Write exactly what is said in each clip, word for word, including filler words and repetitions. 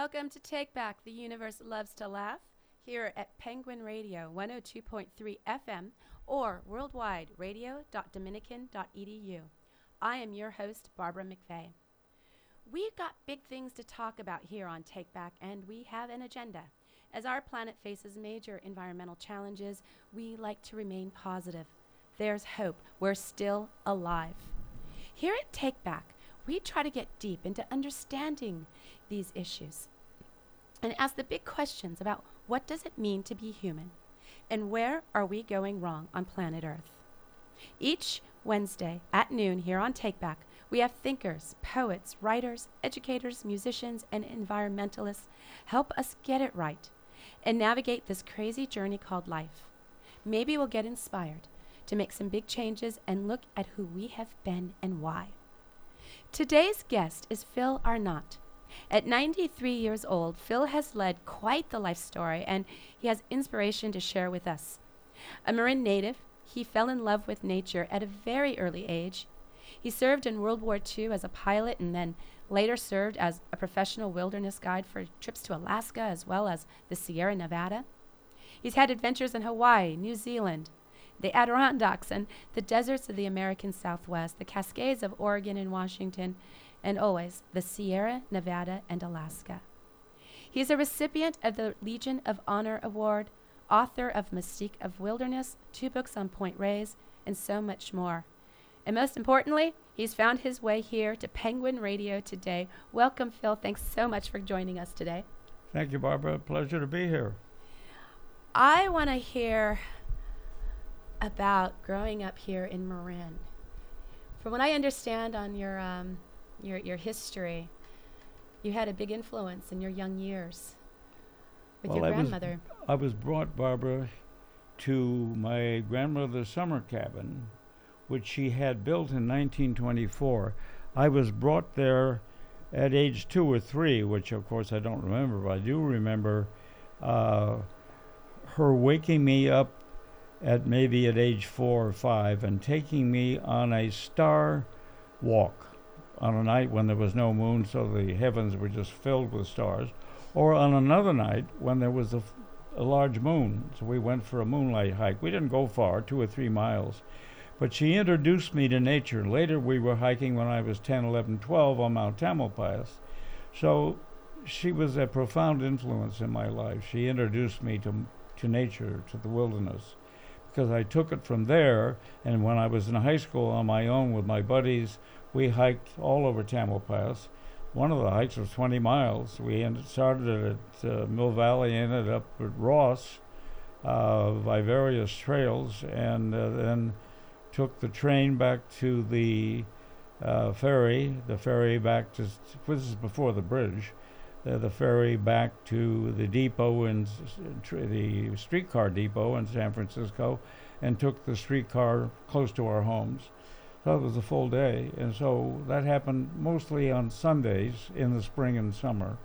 Welcome to Take Back, The Universe Loves to Laugh, here at Penguin Radio one oh two point three F M or worldwide radio dot dominican dot e d u. I am your host, Barbara McVeigh. We've got big things to talk about here on Take Back, and we have an agenda. As our planet faces major environmental challenges, we like to remain positive. There's hope. We're still alive. Here at Take Back, we try to get deep into understanding these issues and ask the big questions about what does it mean to be human and where are we going wrong on planet Earth. Each Wednesday at noon here on Take Back, we have thinkers, poets, writers, educators, musicians, and environmentalists help us get it right and navigate this crazy journey called life. Maybe we'll get inspired to make some big changes and look at who we have been and why. Today's guest is Phil Arnott. At ninety-three years old, Phil has led quite the life story, and he has inspiration to share with us. A Marin native, he fell in love with nature at a very early age. He served in World War Two as a pilot and then later served as a professional wilderness guide for trips to Alaska as well as the Sierra Nevada. He's had adventures in Hawaii, New Zealand, the Adirondacks, and the deserts of the American Southwest, the Cascades of Oregon and Washington, and always the Sierra Nevada and Alaska. He is a recipient of the Legion of Honor Award, author of Mystique of Wilderness, two books on Point Reyes, and so much more. And most importantly, he's found his way here to Penguin Radio today. Welcome, Phil. Thanks so much for joining us today. Thank you, Barbara. Pleasure to be here. I want to hear about growing up here in Marin. From what I understand on your um, your your history, you had a big influence in your young years with well, your I grandmother. Was, I was brought, Barbara, to my grandmother's summer cabin, which she had built in nineteen twenty-four. I was brought there at age two or three, which of course I don't remember, but I do remember uh, her waking me up at maybe at age four or five and taking me on a star walk on a night when there was no moon, so the heavens were just filled with stars, or on another night when there was a, f- a large moon. So we went for a moonlight hike. We didn't go far, two or three miles, but she introduced me to nature. Later we were hiking when I was ten, eleven, twelve on Mount Tamalpais. So she was a profound influence in my life. She introduced me to to nature, to the wilderness, because I took it from there. And when I was in high school on my own with my buddies, we hiked all over Tamalpais. One of the hikes was twenty miles. We ended, started at uh, Mill Valley, ended up at Ross uh, by various trails, and uh, then took the train back to the uh, ferry, the ferry back to, this is before the bridge, uh, the ferry back to the depot in, tr- the streetcar depot in San Francisco, and took the streetcar close to our homes. So it was a full day, and so that happened mostly on Sundays in the spring and summer.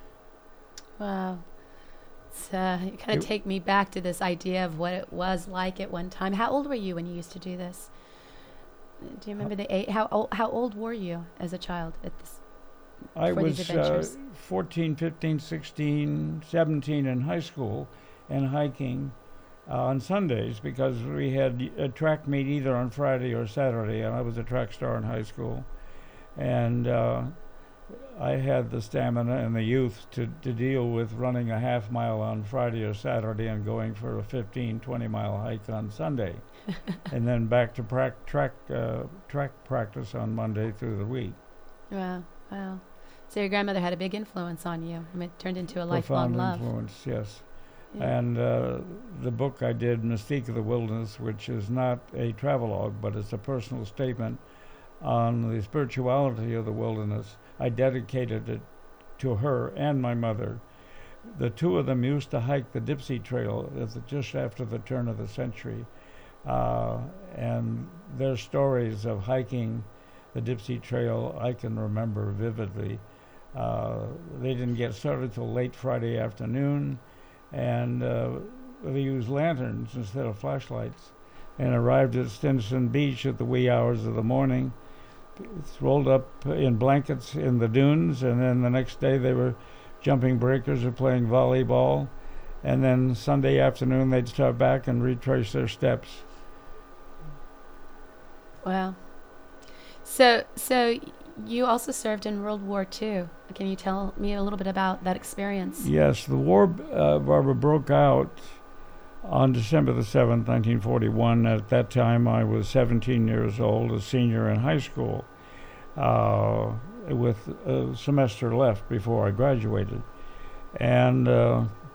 Wow. It's, uh, you kind of take me back to this idea of what it was like at one time. How old were you when you used to do this? Uh, Do you remember the age? How, ol- how old were you as a child at this? I for these was uh, adventures? fourteen, fifteen, sixteen, seventeen in high school and hiking uh, on Sundays because we had a track meet either on Friday or Saturday, and I was a track star in high school. And uh, I had the stamina and the youth to, to deal with running a half mile on Friday or Saturday and going for a fifteen, twenty mile hike on Sunday. And then back to prac- track uh, track practice on Monday through the week. Wow, wow. So your grandmother had a big influence on you. I mean, it turned into a lifelong Profound love. influence, yes. Yeah. And uh, the book I did, Mystique of the Wilderness, which is not a travelogue, but it's a personal statement on the spirituality of the wilderness. I dedicated it to her and my mother. The two of them used to hike the Dipsy Trail at the, just after the turn of the century. Uh, and their stories of hiking the Dipsy Trail I can remember vividly. Uh, they didn't get started till late Friday afternoon, and uh, they used lanterns instead of flashlights, and arrived at Stinson Beach at the wee hours of the morning. It's rolled up in blankets in the dunes, and then the next day they were jumping breakers or playing volleyball. And then Sunday afternoon they'd start back and retrace their steps. Wow. So, so you also served in World War Two. Can you tell me a little bit about that experience? Yes, the war, uh, Barbara, broke out on December the seventh, nineteen forty-one. At that time, I was seventeen years old, a senior in high school, uh, with a semester left before I graduated. And uh,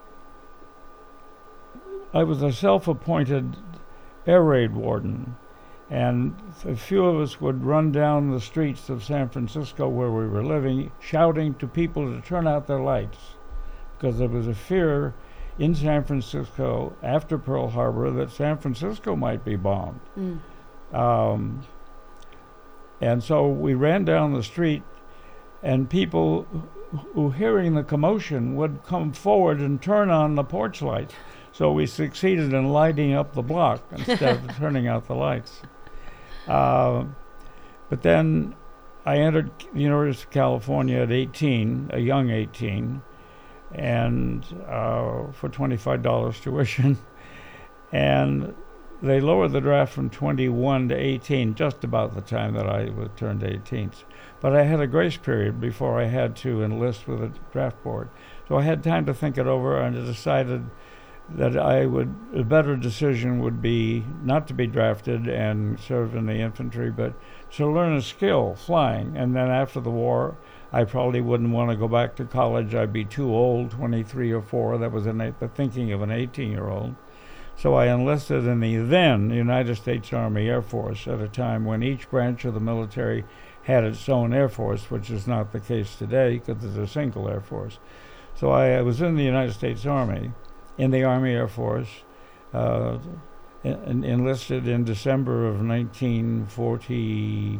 I was a self-appointed air raid warden. And a few of us would run down the streets of San Francisco where we were living, shouting to people to turn out their lights, because there was a fear in San Francisco after Pearl Harbor that San Francisco might be bombed. Mm. Um, and so we ran down the street, and people who, hearing the commotion, would come forward and turn on the porch lights. So we succeeded in lighting up the block instead of turning out the lights. Uh, but then I entered the University of California at eighteen, a young eighteen, and uh, for twenty-five dollars tuition. And they lowered the draft from twenty-one to eighteen, just about the time that I was turned eighteen. But I had a grace period before I had to enlist with a draft board. So I had time to think it over, and I decided that I would, a better decision would be not to be drafted and serve in the infantry, but to learn a skill, flying. And then after the war, I probably wouldn't want to go back to college. I'd be too old, twenty-three or four. That was an, the thinking of an eighteen-year-old. So I enlisted in the then United States Army Air Force at a time when each branch of the military had its own Air Force, which is not the case today because it's a single Air Force. So I, I was in the United States Army, in the Army Air Force, uh, en- enlisted in December of nineteen forty-two,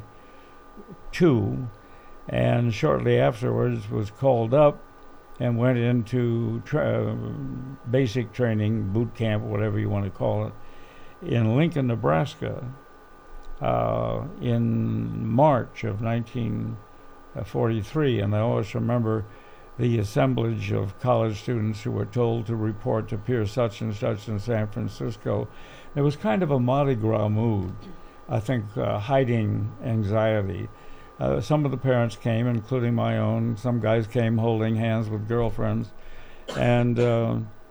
and shortly afterwards was called up and went into tra- uh, basic training, boot camp, whatever you want to call it, in Lincoln, Nebraska, uh, in March of nineteen forty-three. And I always remember the assemblage of college students who were told to report to Pier such and such in San Francisco. There was kind of a Mardi Gras mood, I think, uh, hiding anxiety. Uh, some of the parents came, including my own. Some guys came holding hands with girlfriends. And uh,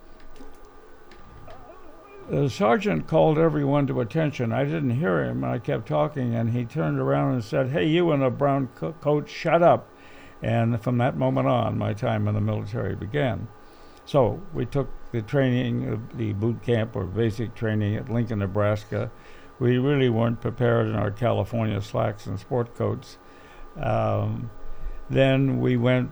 the sergeant called everyone to attention. I didn't hear him. I kept talking, and he turned around and said, "Hey, you in a brown co- coat, shut up." And from that moment on, my time in the military began. So we took the training, uh, the boot camp or basic training at Lincoln, Nebraska. We really weren't prepared in our California slacks and sport coats. Um, then we went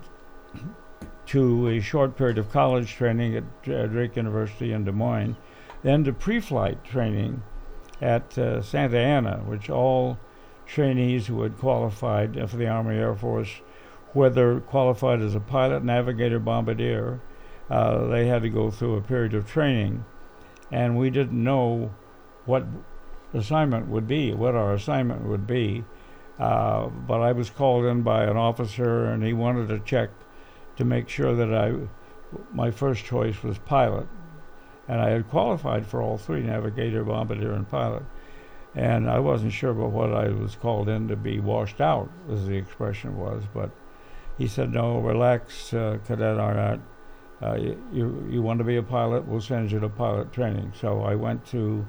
to a short period of college training at uh, Drake University in Des Moines, then to pre-flight training at uh, Santa Ana, which all trainees who had qualified uh, for the Army Air Force, whether qualified as a pilot, navigator, bombardier, uh, they had to go through a period of training. And we didn't know what assignment would be, what our assignment would be. Uh, but I was called in by an officer, and he wanted to check to make sure that I, my first choice was pilot. And I had qualified for all three, navigator, bombardier, and pilot. And I wasn't sure about what I was called in to be washed out, as the expression was, but he said, "No, relax, uh, Cadet Arnott. Uh, you, you you want to be a pilot? We'll send you to pilot training." So I went to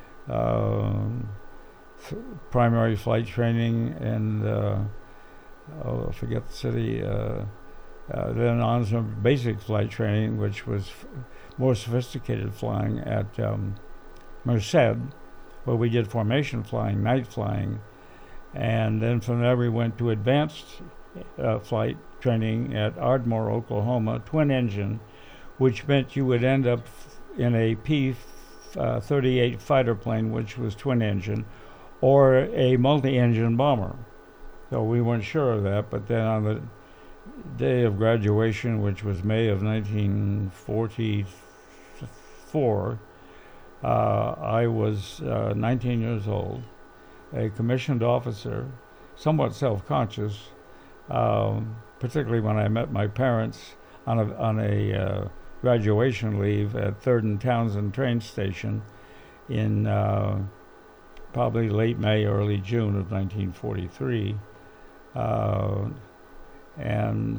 um, f- primary flight training and uh, oh, I forget the city. Uh, uh, then on some basic flight training, which was f- more sophisticated flying at um, Merced, where we did formation flying, night flying, and then from there we went to advanced Uh, flight training at Ardmore, Oklahoma, twin engine, which meant you would end up f- in a P thirty-eight fighter plane, which was twin engine, or a multi-engine bomber. So we weren't sure of that, but then on the day of graduation, which was May of nineteen forty-four, uh, I was uh, nineteen years old, a commissioned officer, somewhat self-conscious, Um, particularly when I met my parents. on a on a uh, graduation leave at Third and Townsend train station in uh, probably late May, early June of nineteen forty-three, uh, and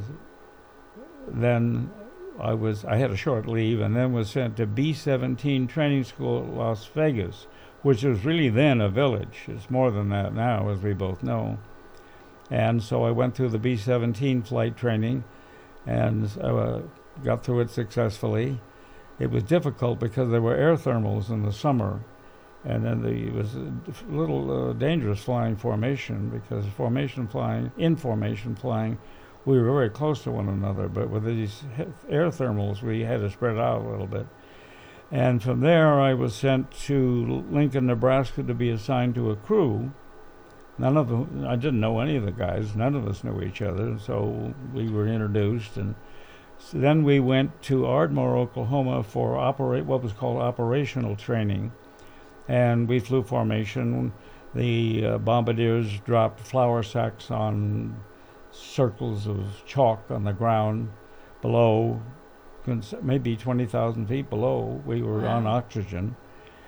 then I was I had a short leave, and then was sent to B seventeen training school at Las Vegas, which was really then a village. It's more than that now, as we both know. And so I went through the B seventeen flight training, and uh, got through it successfully. It was difficult because there were air thermals in the summer, and then the, it was a little uh, dangerous flying formation, because formation flying, in formation flying, we were very close to one another, but with these air thermals, we had to spread out a little bit. And from there, I was sent to Lincoln, Nebraska to be assigned to a crew. None of them, I didn't know any of the guys, none of us knew each other, so we were introduced. And so then we went to Ardmore, Oklahoma for operate what was called operational training. And we flew formation. The uh, bombardiers dropped flour sacks on circles of chalk on the ground below, maybe twenty thousand feet below. We were wow. on oxygen.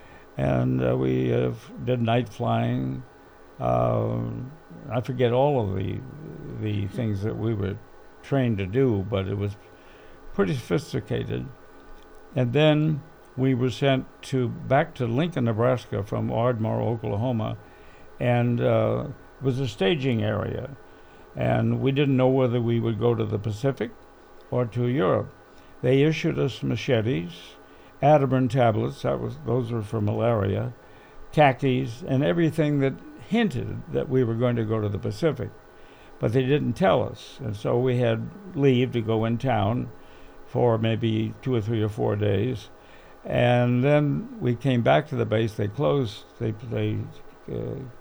And uh, we uh, f- did night flying. Uh, I forget all of the the things that we were trained to do, but it was pretty sophisticated. And then we were sent to back to Lincoln, Nebraska from Ardmore, Oklahoma, and uh, it was a staging area. And we didn't know whether we would go to the Pacific or to Europe. They issued us machetes, Atiburn tablets, that was those were for malaria, khakis, and everything that hinted that we were going to go to the Pacific. But they didn't tell us. And so we had leave to go in town for maybe two or three or four days. And then we came back to the base. They closed, they, they uh,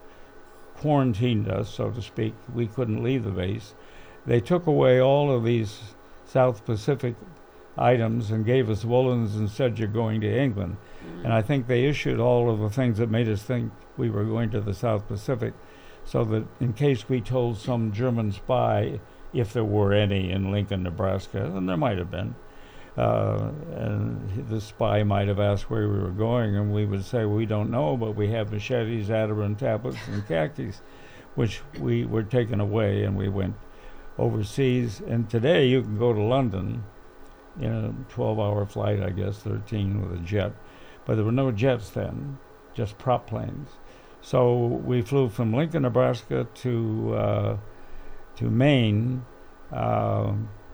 quarantined us, so to speak. We couldn't leave the base. They took away all of these South Pacific items and gave us woolens and said, you're going to England. Mm-hmm. And I think they issued all of the things that made us think we were going to the South Pacific, so that in case we told some German spy, if there were any in Lincoln, Nebraska, and there might have been, uh, and the spy might have asked where we were going, and we would say, we don't know, but we have machetes, Atiburn tablets, and khakis, which we were taken away, and we went overseas. And today you can go to London in a twelve-hour flight, I guess, thirteen with a jet. But there were no jets then, just prop planes. So we flew from Lincoln, Nebraska to uh, to Maine, uh,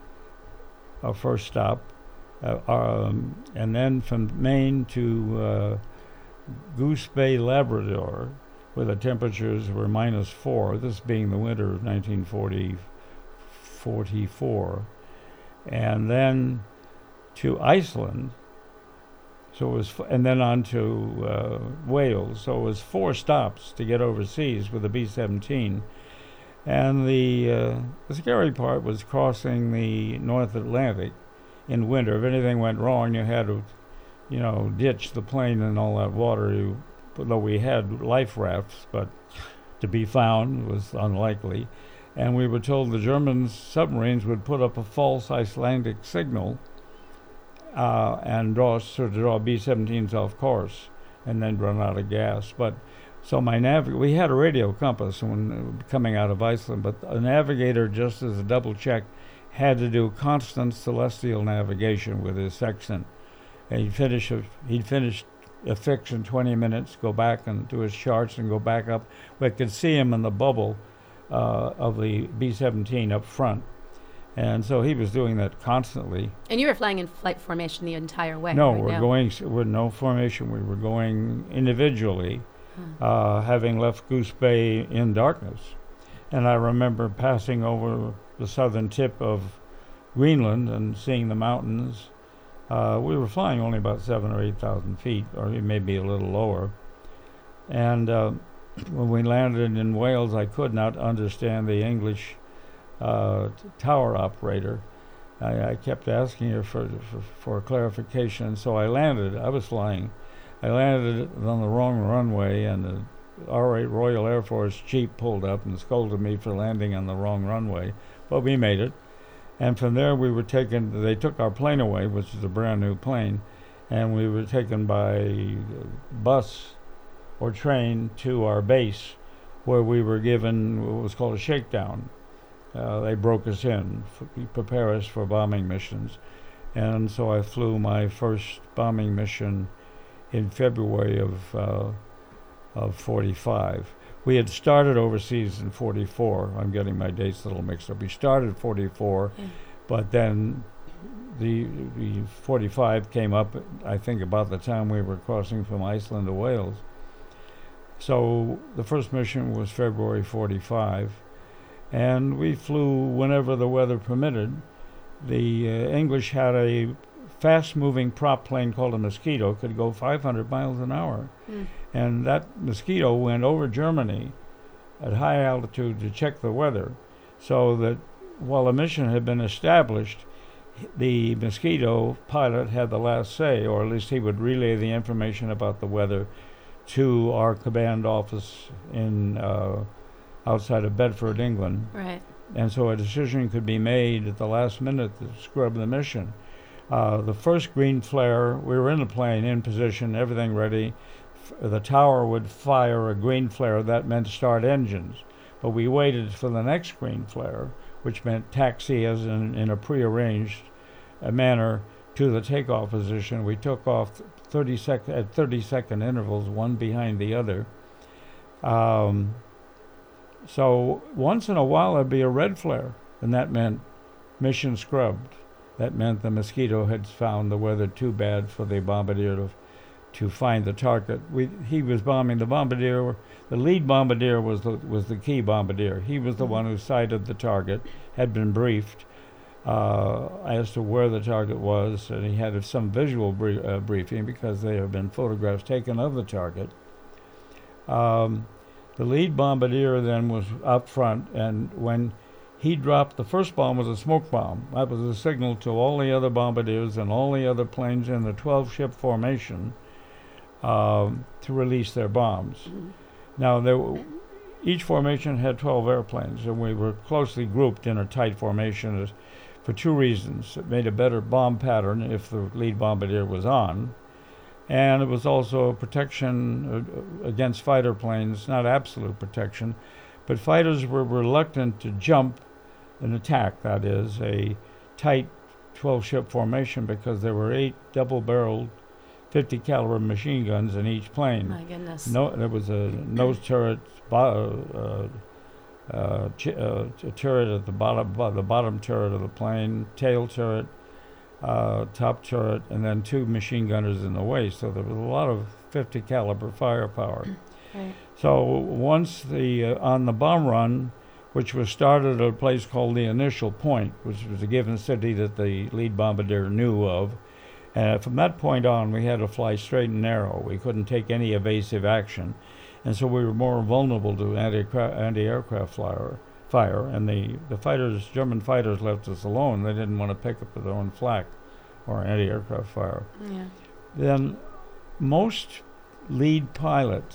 our first stop, uh, um, and then from Maine to uh, Goose Bay, Labrador, where the temperatures were minus four, this being the winter of nineteen forty, forty-four, and then to Iceland. So it was, f- and then on to uh, Wales. So it was four stops to get overseas with the B seventeen. And the, uh, the scary part was crossing the North Atlantic in winter. If anything went wrong, you had to, you know, ditch the plane in all that water. You, though we had life rafts, but to be found was unlikely. And we were told the German submarines would put up a false Icelandic signal Uh, and draw sort of draw B seventeens off course, and then run out of gas. But so my nav we had a radio compass when uh, coming out of Iceland, but a navigator, just as a double check, had to do constant celestial navigation with his sextant. And he'd finish a, he'd finish a fix in twenty minutes, go back and do his charts, and go back up. We could see him in the bubble uh, of the B seventeen up front. And so he was doing that constantly. And you were flying in flight formation the entire way. No, right we're now. going, s- we're no formation. We were going individually, Huh. uh, having left Goose Bay in darkness. And I remember passing over the southern tip of Greenland and seeing the mountains. Uh, we were flying only about seven or eight thousand feet, or maybe a little lower. And uh, when we landed in Wales, I could not understand the English Uh, t- tower operator. I, I kept asking her for, for for clarification, so I landed. I was flying. I landed on the wrong runway, and the R eight Royal Air Force Jeep pulled up and scolded me for landing on the wrong runway. But we made it, And from there we were taken, they took our plane away, which is a brand new plane, and we were taken by bus or train to our base, where we were given what was called a shakedown. Uh, they broke us in, f- prepare us for bombing missions. And so I flew my first bombing mission in February of uh, of forty-five. We had started overseas in forty-four. I'm getting my dates a little mixed up. We started forty-four, Yeah. but then the the forty-five came up, I think, about the time we were crossing from Iceland to Wales. So the first mission was February forty-five, and we flew whenever the weather permitted. The uh, English had a fast-moving prop plane called a Mosquito, could go five hundred miles an hour. Mm. And that Mosquito went over Germany at high altitude to check the weather, so that while the mission had been established, the Mosquito pilot had the last say, or at least he would relay the information about the weather to our command office in uh, outside of Bedford, England. Right. And so a decision could be made at the last minute to scrub the mission. Uh, the first green flare, we were in the plane, in position, everything ready. F- the tower would fire a green flare. That meant start engines. But we waited for the next green flare, which meant taxi as in, in a prearranged uh, manner to the takeoff position. We took off thirty sec- at thirty second intervals, one behind the other. Um, so once in a while there'd be a red flare, and that meant mission scrubbed. That meant the Mosquito had found the weather too bad for the bombardier to, to find the target. We, he was bombing the bombardier. The lead bombardier was the, was the key bombardier. He was the Mm-hmm. one who sighted the target, had been briefed uh, as to where the target was, and he had some visual brie- uh, briefing because there have been photographs taken of the target. Um, the lead bombardier then was up front, and when he dropped, the first bomb was a smoke bomb. That was a signal to all the other bombardiers and all the other planes in the twelve ship formation um, to release their bombs. Mm. Now, there w- each formation had twelve airplanes, and we were closely grouped in a tight formation as, for two reasons. It made a better bomb pattern if the lead bombardier was on, and it was also a protection uh, against fighter planes, not absolute protection, but fighters were reluctant to jump an attack, that is, a tight twelve ship formation, because there were eight double-barreled fifty caliber machine guns in each plane. My goodness. No, there was a nose turret, bo- uh, uh, ch- uh, a turret at the bottom, bo- the bottom turret of the plane, tail turret, uh, top turret, and then two machine gunners in the waist. So there was a lot of fifty caliber firepower. Right. So once the uh, on the bomb run, which was started at a place called the Initial Point, which was a given city that the lead bombardier knew of, and from that point on, we had to fly straight and narrow. We couldn't take any evasive action, and so we were more vulnerable to anti anti-aircraft flyer, fire. And the the fighters, German fighters, left us alone. They didn't want to pick up their own flak or anti-aircraft fire. Yeah. Then most lead pilots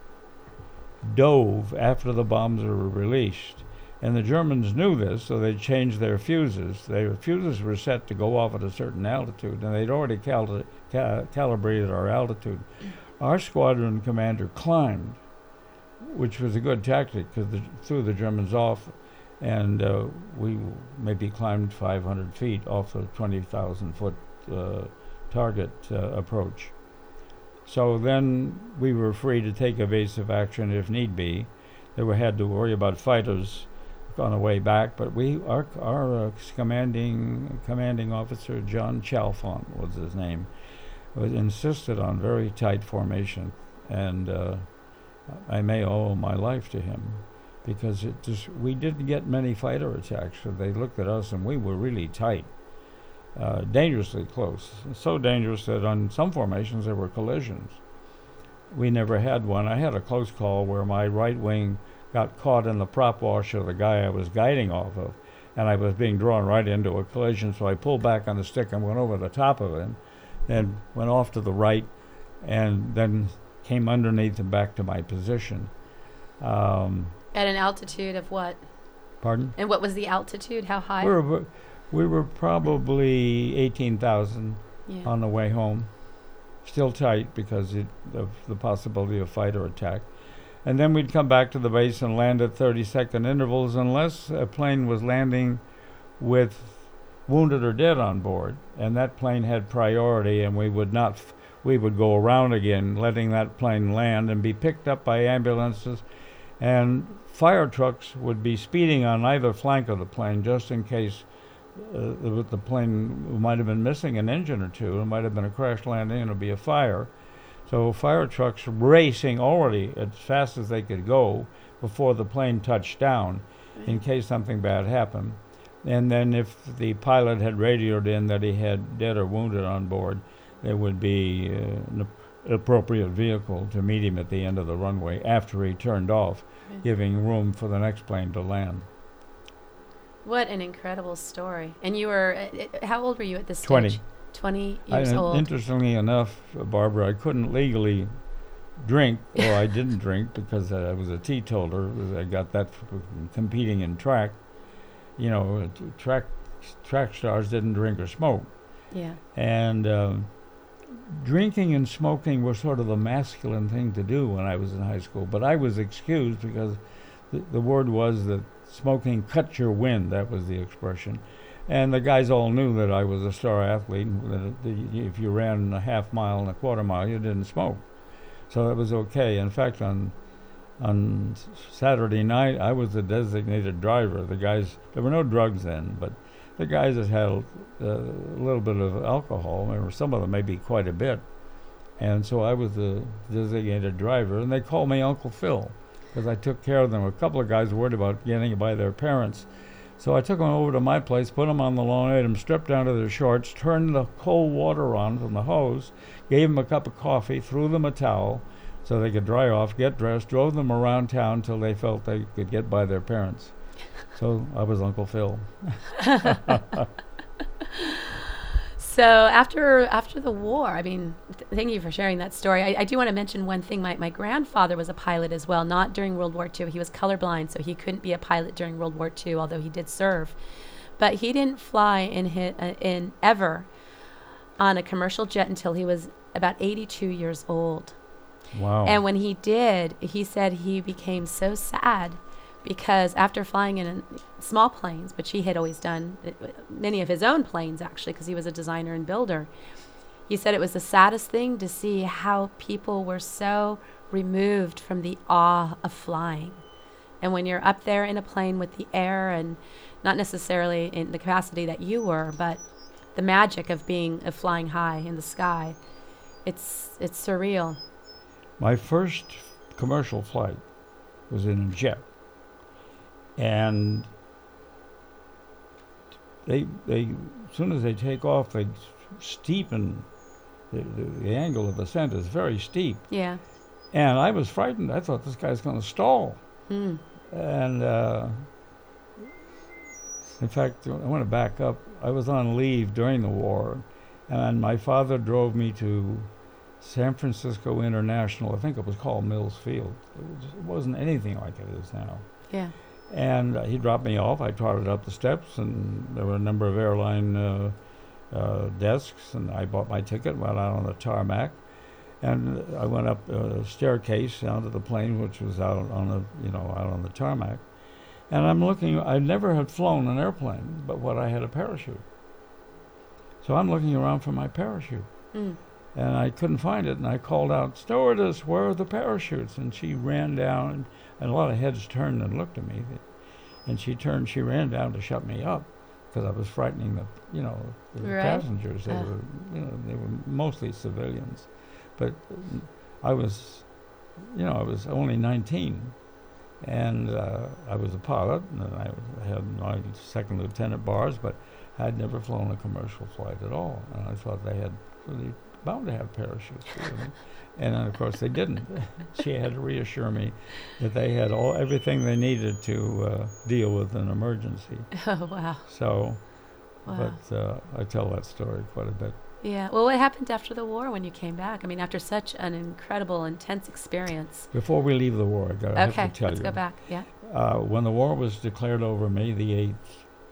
dove after the bombs were released, and the Germans knew this, so they changed their fuses. Their fuses were set to go off at a certain altitude, and they'd already cal- ca- calibrated our altitude. Our squadron commander climbed, which was a good tactic because the, threw the Germans off, and uh, we maybe climbed five hundred feet off the twenty thousand foot uh, target uh, approach. So then we were free to take evasive action if need be. They were had to worry about fighters on the way back, but we, our, our uh, commanding commanding officer, John Chalfont was his name, was insisted on very tight formation, and uh, I may owe my life to him, because it just we didn't get many fighter attacks. So they looked at us, and we were really tight. Uh, dangerously close. So dangerous that on some formations there were collisions. We never had one. I had a close call where my right wing got caught in the prop wash of the guy I was guiding off of, and I was being drawn right into a collision, so I pulled back on the stick and went over the top of him, then went off to the right, and then came underneath and back to my position. Um, At an altitude of what? pardon? And what was the altitude? How high? We're, ab- We were probably eighteen thousand Yeah. on the way home. Still tight because it, of the possibility of fighter attack. And then we'd come back to the base and land at thirty second intervals unless a plane was landing with wounded or dead on board. And that plane had priority, and we would not, f- we would go around again, letting that plane land and be picked up by ambulances. And fire trucks would be speeding on either flank of the plane just in case uh, the, the plane might have been missing an engine or two. It might have been a crash landing and it would be a fire. So fire trucks racing already as fast as they could go before the plane touched down in case something bad happened. And then if the pilot had radioed in that he had dead or wounded on board, there would be uh, an ap- appropriate vehicle to meet him at the end of the runway after he turned off, Right. giving room for the next plane to land. What an incredible story. And you were, uh, uh, how old were you at this twenty. stage? twenty I, years in- old. interestingly enough, uh, Barbara, I couldn't legally drink, or I didn't drink because uh, I was a teetotaler. I got that from competing in track. You know, uh, t- track track stars didn't drink or smoke, Yeah. and um, drinking and smoking were sort of the masculine thing to do when I was in high school. But I was excused because the, the word was that smoking cut your wind. That was the expression. And the guys all knew that I was a star athlete, and that it- that y- if you ran a half mile and a quarter mile, you didn't smoke. So that was okay. In fact, on on s- Saturday night, I was the designated driver. The guys, there were no drugs then, but the guys that had uh, a little bit of alcohol, or some of them maybe quite a bit, and so I was the designated driver, and they called me Uncle Phil because I took care of them. A couple of guys were worried about getting by their parents. So I took them over to my place, put them on the lawn, made them strip down to their shorts, turned the cold water on from the hose, gave them a cup of coffee, threw them a towel so they could dry off, get dressed, drove them around town till they felt they could get by their parents. So I was Uncle Phil. So after after the war, I mean, th- thank you for sharing that story. I, I do want to mention one thing. My, my grandfather was a pilot as well, not during World War Two. He was colorblind, so he couldn't be a pilot during World War Two, although he did serve. But he didn't fly in hit, uh, in ever on a commercial jet until he was about eighty-two years old. Wow. And when he did, he said he became so sad because after flying in an- small planes, which he had always done, uh, many of his own planes actually, because he was a designer and builder, he said it was the saddest thing to see how people were so removed from the awe of flying. And when you're up there in a plane with the air, and not necessarily in the capacity that you were, but the magic of being of flying high in the sky, it's it's surreal. My first commercial flight was in a jet, and they they as soon as they take off, they steepen the, the, the angle of ascent is very steep, Yeah. and I was frightened. I thought this guy's going to stall, Mm. and uh, in fact, I want to back up. I was on leave during the war, and my father drove me to San Francisco International. I think it was called Mills Field. It, was, it wasn't anything like it is now. Yeah. And uh, he dropped me off. I trotted up the steps, and there were a number of airline uh, uh, desks, and I bought my ticket, went out on the tarmac, and I went up a staircase down to the plane, which was out on the, you know, out on the tarmac. And I'm looking, I never had flown an airplane, but what I had a parachute. So I'm looking around for my parachute. Mm. And I couldn't find it, and I called out, "Stewardess, where are the parachutes?" And she ran down, and, and a lot of heads turned and looked at me. And she turned, she ran down to shut me up, because I was frightening the, you know, the Right. passengers. They Uh. were, you know, they were mostly civilians, but mm, I was, you know, I was only nineteen, and uh, I was a pilot, and I was- had my second lieutenant bars, but I'd never flown a commercial flight at all, and I thought they had really bound to have parachutes, you know. And then of course they didn't. She had to reassure me that they had all everything they needed to uh, deal with an emergency. Oh, wow. So, Wow. but uh, I tell that story quite a bit. Yeah. Well, what happened after the war when you came back? I mean, after such an incredible, intense experience. Before we leave the war, I got Okay, to tell let's you. go back. Yeah. Uh, when the war was declared over May the eighth,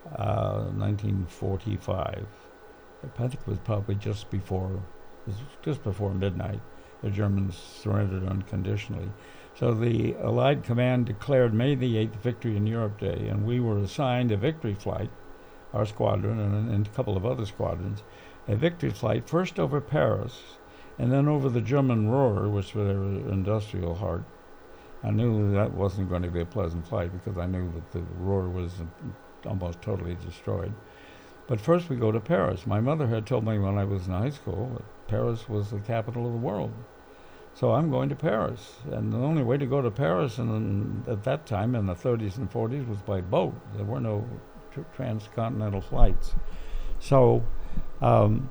uh, nineteen forty-five. I think it was probably just before, it was just before midnight. The Germans surrendered unconditionally. So the Allied Command declared May the eighth Victory in Europe Day, and we were assigned a victory flight, our squadron and, and a couple of other squadrons, a victory flight first over Paris and then over the German Ruhr, which was their industrial heart. I knew that wasn't going to be a pleasant flight because I knew that the Ruhr was uh, almost totally destroyed. But first we go to Paris. My mother had told me when I was in high school that Paris was the capital of the world. So I'm going to Paris. And the only way to go to Paris in, in, at that time in the thirties and forties was by boat. There were no tr- transcontinental flights. So um,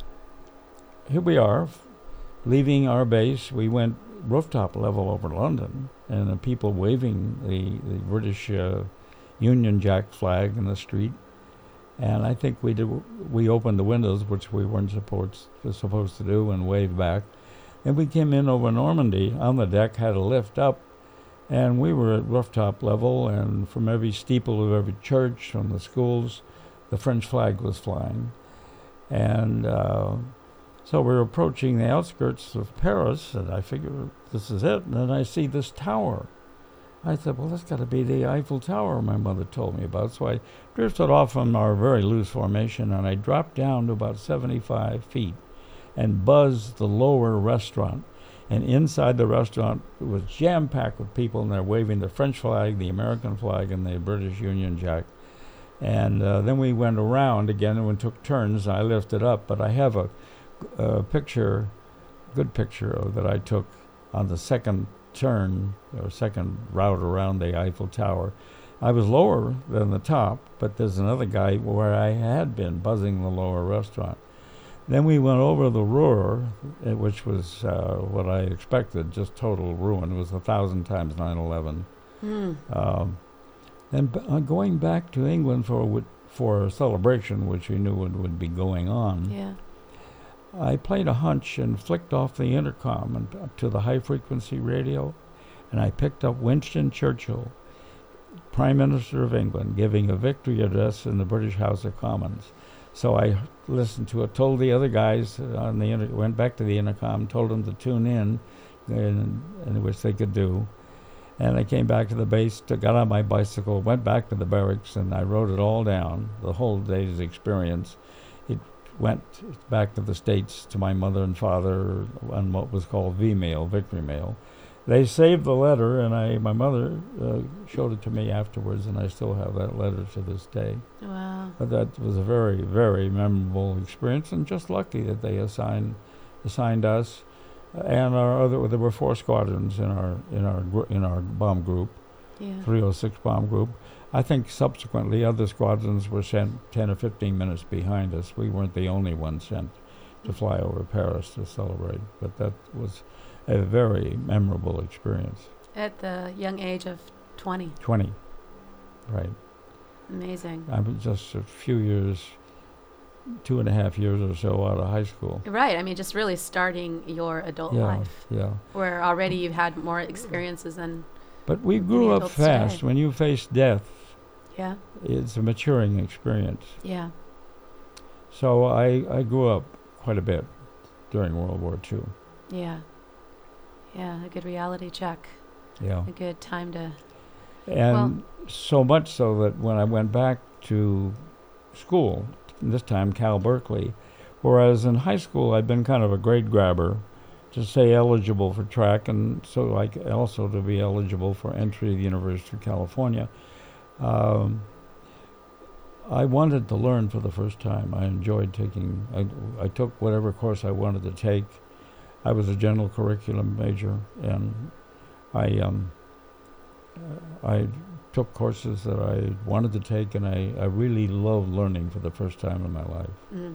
here we are, f- leaving our base. We went rooftop level over London, and the people waving the, the British uh, Union Jack flag in the street. And I think we did. We opened the windows, which we weren't supposed supposed to do, and waved back. And we came in over Normandy. On the deck, had a lift up, and we were at rooftop level. And from every steeple of every church, from the schools, the French flag was flying. And uh, so we're approaching the outskirts of Paris, and I figure this is it. And then I see this tower. I thought, well, that's got to be the Eiffel Tower my mother told me about. So I drifted off from our very loose formation, and I dropped down to about seventy-five feet and buzzed the lower restaurant. And inside the restaurant, it was jam-packed with people, and they're waving the French flag, the American flag, and the British Union Jack. And uh, then we went around again and we took turns. I lifted up, but I have a, a picture, good picture of that I took on the second turn or second route around the Eiffel Tower. I was lower than the top, but there's another guy where I had been buzzing the lower restaurant. Then we went over the Ruhr, uh, which was uh, what I expected, just total ruin. It was a thousand times nine eleven. Mm. Um, then b- uh, going back to England for a w- for a celebration, which we knew would, would be going on, Yeah. I played a hunch and flicked off the intercom and uh, to the high-frequency radio, and I picked up Winston Churchill, Prime Minister of England, giving a victory address in the British House of Commons. So I listened to it, told the other guys uh, on the inter- went back to the intercom, told them to tune in, and, and which they could do. And I came back to the base, to, got on my bicycle, went back to the barracks, and I wrote it all down, the whole day's experience. It went back to the States to my mother and father on what was called V-mail, Victory Mail. They saved the letter, and I, my mother uh, showed it to me afterwards, and I still have that letter to this day. Wow. But that was a very, very memorable experience, and just lucky that they assigned assigned us and our other. There were four squadrons in our in our gr- in our bomb group, Yeah. three oh six bomb group. I think subsequently other squadrons were sent ten or fifteen minutes behind us. We weren't the only ones sent to fly over Paris to celebrate, but that was a very memorable experience. At the young age of twenty. twenty, right. Amazing. I was just a few years, two and a half years or so out of high school. Right. I mean, just really starting your adult Yeah, life, yeah. where already you've had more experiences than, But we grew up adults fast. today. When you face death, yeah, it's a maturing experience. yeah. So I, I grew up quite a bit during World War Two. Yeah. Yeah, a good reality check. Yeah. A good time to. And Well- so much so that when I went back to school, this time Cal Berkeley, whereas in high school I'd been kind of a grade grabber to stay eligible for track, and so like also to be eligible for entry to the University of California. Um, I wanted to learn for the first time. I enjoyed taking, I, I took whatever course I wanted to take. I was a general curriculum major, and I um, uh, I took courses that I wanted to take, and I, I really loved learning for the first time in my life. Mm.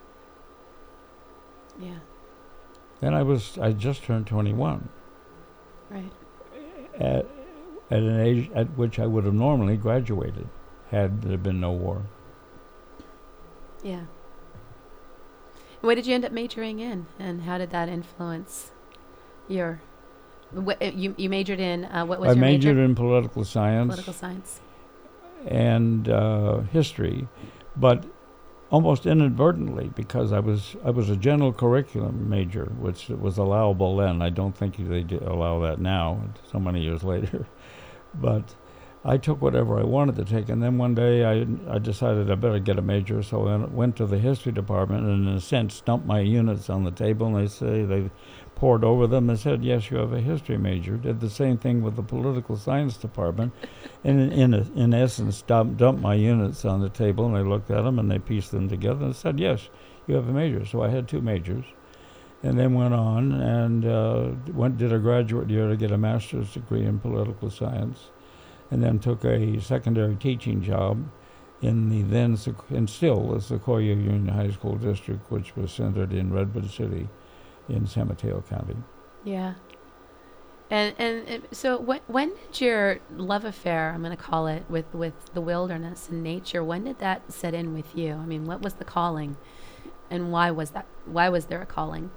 Yeah. Then I was, I just turned twenty-one. Right. At, at an age at which I would have normally graduated had there been no war. Yeah. What did you end up majoring in, and how did that influence your? What, uh, you you majored in uh, what was I your majored major? in political science, Political science. and uh, history, but almost inadvertently, because I was I was a general curriculum major, which was allowable then. I don't think they do allow that now, so many years later. But I took whatever I wanted to take, and then one day I I decided I better get a major, so I went to the history department and in a sense dumped my units on the table, and they say they poured over them and said, yes, you have a history major. Did the same thing with the political science department, and in in, a, in essence dumped, dumped my units on the table, and they looked at them and they pieced them together and said, yes, you have a major. So I had two majors, and then went on and uh, went did a graduate year to get a master's degree in political science, and then took a secondary teaching job in the then, and still, the Sequoia Union High School District, which was centered in Redwood City in San Mateo County. Yeah. And and uh, so when, when did your love affair, I'm going to call it, with, with the wilderness and nature, when did that set in with you? I mean, what was the calling, and why was that? Why was there a calling?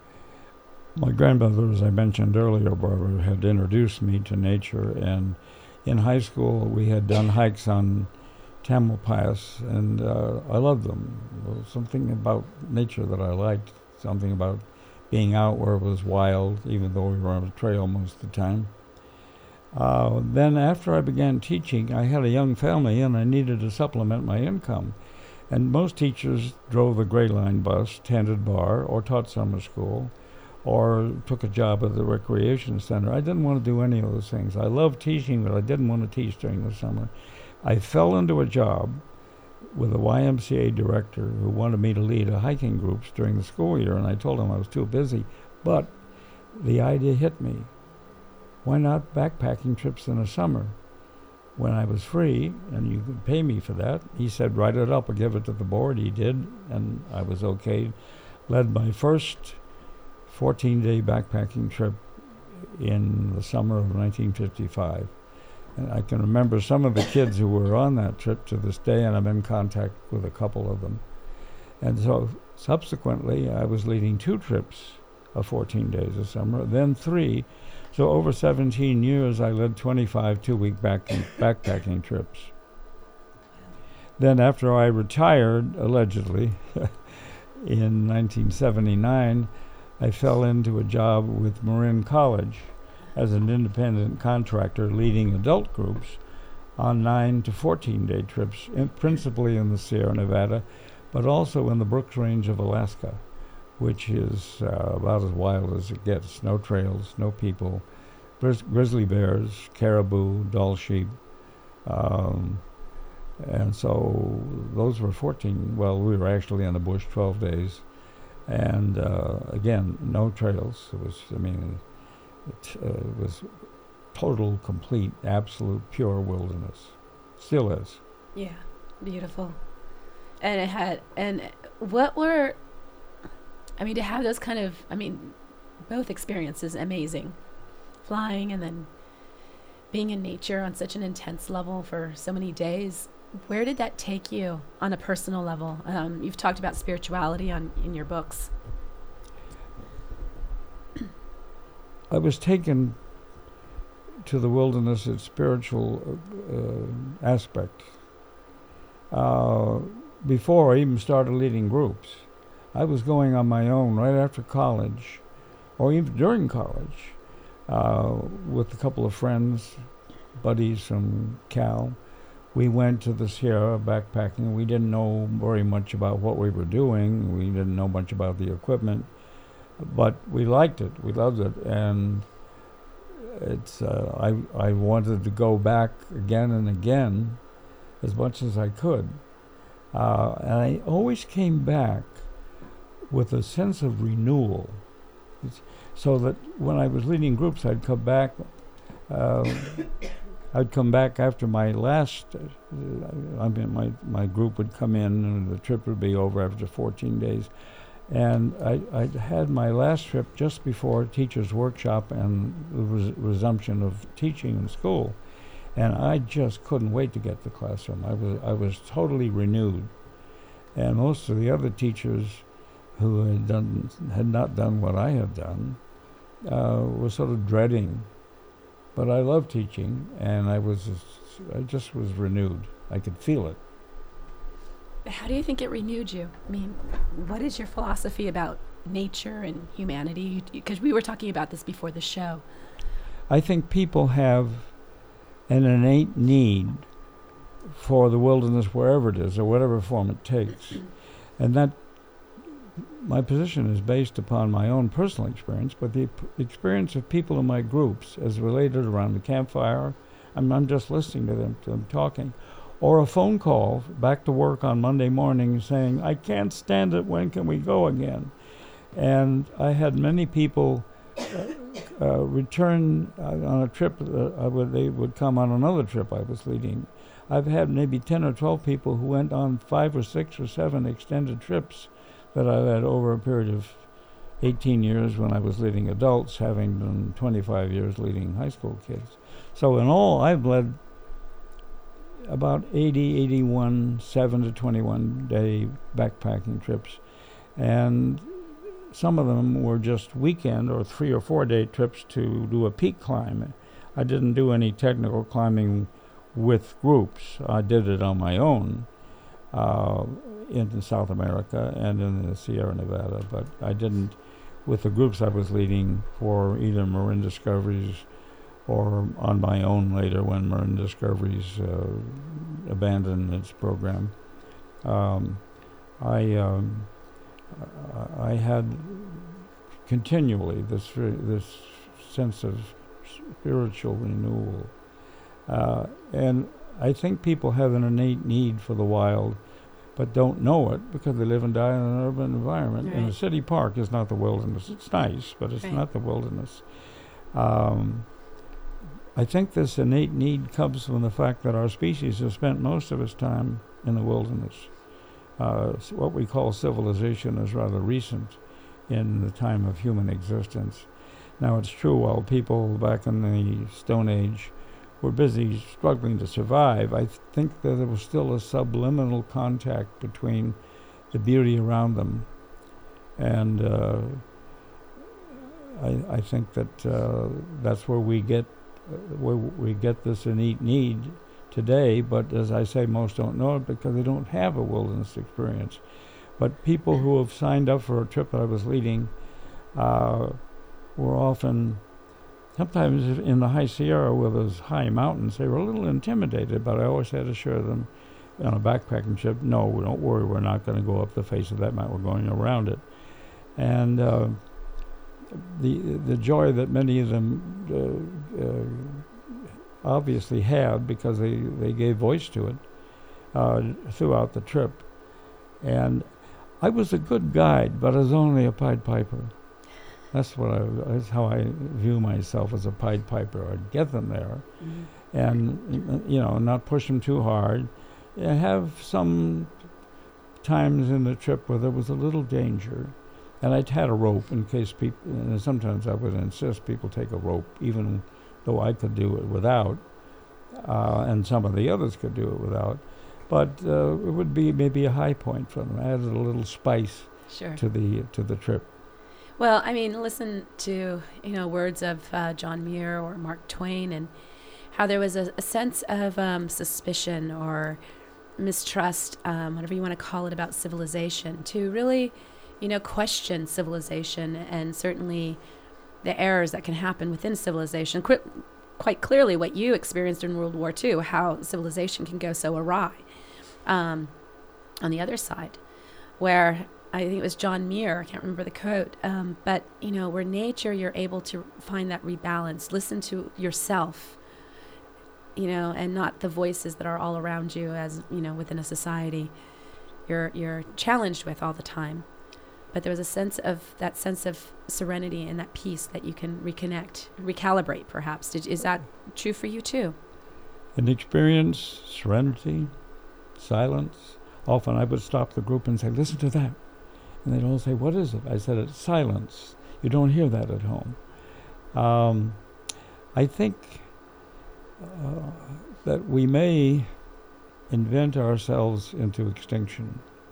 My grandmother, as I mentioned earlier, Barbara, had introduced me to nature, and in high school we had done hikes on Tamalpais, and uh, I loved them. There was something about nature that I liked, something about being out where it was wild, even though we were on a trail most of the time. Uh, then after I began teaching, I had a young family and I needed to supplement my income. And most teachers drove the Gray Line bus, tended bar, or taught summer school, or took a job at the recreation center. I didn't want to do any of those things. I loved teaching, but I didn't want to teach during the summer. I fell into a job with a Y M C A director who wanted me to lead a hiking groups during the school year, and I told him I was too busy. But the idea hit me. Why not backpacking trips in the summer when I was free and you could pay me for that? He said, write it up or give it to the board. He did, and I was okay. Led my first fourteen-day backpacking trip in the summer of nineteen fifty-five. And I can remember some of the kids who were on that trip to this day, and I'm in contact with a couple of them. And so subsequently, I was leading two trips of fourteen days of summer, then three. So over seventeen years, I led twenty-five two-week back backpacking trips. Then after I retired, allegedly, in nineteen seventy-nine, I fell into a job with Marin College as an independent contractor leading adult groups on nine to fourteen day trips, in principally in the Sierra Nevada, but also in the Brooks Range of Alaska, which is uh, about as wild as it gets. No trails, no people, grizz- grizzly bears, caribou, Dall sheep. Um, and so those were fourteen, well, we were actually in the bush twelve days. And uh, again, no trails. It was, I mean, it uh, was total, complete, absolute, pure wilderness. Still is. Yeah, beautiful. And it had, and what were, I mean, to have those kind of, I mean, both experiences amazing. Flying and then being in nature on such an intense level for so many days. Where did that take you on a personal level? Um, you've talked about spirituality on in your books. I was taken to the wilderness, its spiritual uh, aspect. Uh, before I even started leading groups, I was going on my own right after college, or even during college, uh, with a couple of friends, buddies from Cal. We went to the Sierra backpacking. We didn't know very much about what we were doing. We didn't know much about the equipment, but we liked it. We loved it, and it's. Uh, I I wanted to go back again and again, as much as I could, uh, and I always came back with a sense of renewal. It's so that when I was leading groups, I'd come back. Uh, I'd come back after my last, uh, I mean, my, my group would come in and the trip would be over after fourteen days. And I, I'd had my last trip just before teacher's workshop and the res- resumption of teaching in school. And I just couldn't wait to get to the classroom. I was, I was totally renewed. And most of the other teachers who had done, had not done what I had done, uh, were sort of dreading. But I loved teaching, and I was, I just was renewed. I could feel it. How do you think it renewed you? I mean, what is your philosophy about nature and humanity? Because we were talking about this before the show. I think people have an innate need for the wilderness, wherever it is, or whatever form it takes. And that, my position is based upon my own personal experience, but the p- experience of people in my groups as related around the campfire. I'm, I'm just listening to them, to them talking. Or a phone call back to work on Monday morning saying, I can't stand it, when can we go again? And I had many people uh, uh, return uh, on a trip, uh, I would, they would come on another trip I was leading. I've had maybe ten or twelve people who went on five or six or seven extended trips that I led over a period of eighteen years when I was leading adults, having done twenty-five years leading high school kids. So in all, I've led about eighty, eighty-one, seven to twenty-one day backpacking trips. And some of them were just weekend or three or four day trips to do a peak climb. I didn't do any technical climbing with groups. I did it on my own uh, in South America and in the Sierra Nevada, but I didn't with the groups I was leading for either Marin Discoveries or on my own later when Marin Discoveries uh, abandoned its program. Um, I um, I had continually this this sense of spiritual renewal. Uh, and I think people have an innate need for the wild, but don't know it because they live and die in an urban environment. Right. And a city park is not the wilderness. It's nice, but it's Right. not the wilderness. Um, I think this innate need comes from the fact that our species has spent most of its time in the wilderness. Uh, s- what we call civilization is rather recent in the time of human existence. Now, it's true, while people back in the Stone Age were busy struggling to survive, I th- think that there was still a subliminal contact between the beauty around them. And uh, I, I think that uh, that's where we get uh, where we get this innate need today. But as I say, most don't know it because they don't have a wilderness experience. But people who have signed up for a trip that I was leading uh, were often, sometimes in the high Sierra where there's high mountains, they were a little intimidated, but I always had to assure them on a backpacking trip, no, don't worry, we're not going to go up the face of that mountain, we're going around it. And uh, the the joy that many of them uh, uh, obviously had because they, they gave voice to it uh, throughout the trip. And I was a good guide, but I was only a Pied Piper. That's what I. That's how I view myself, as a Pied Piper. I'd get them there, mm-hmm. and you know, not push them too hard. And have some times in the trip where there was a little danger, and I'd had a rope in case people. And sometimes I would insist people take a rope, even though I could do it without, uh, and some of the others could do it without. But uh, it would be maybe a high point for them. Added a little spice sure. to the to the trip. Well, I mean, listen to, you know, words of uh, John Muir or Mark Twain, and how there was a, a sense of um, suspicion or mistrust, um, whatever you want to call it, about civilization, to really, you know, question civilization and certainly the errors that can happen within civilization. Qu- quite clearly what you experienced in World War Two, how civilization can go so awry. Um, on the other side, where I think it was John Muir, I can't remember the quote, um, but, you know, where nature, you're able to find that rebalance, listen to yourself, you know, and not the voices that are all around you as, you know, within a society you're you're challenged with all the time. But there was a sense of, that sense of serenity and that peace that you can reconnect, recalibrate perhaps. Did, is that true for you too? An experience, serenity, silence. Often I would stop the group and say, listen to that. And they'd all say, what is it? I said, it's silence. You don't hear that at home. Um, I think uh, that we may invent ourselves into extinction.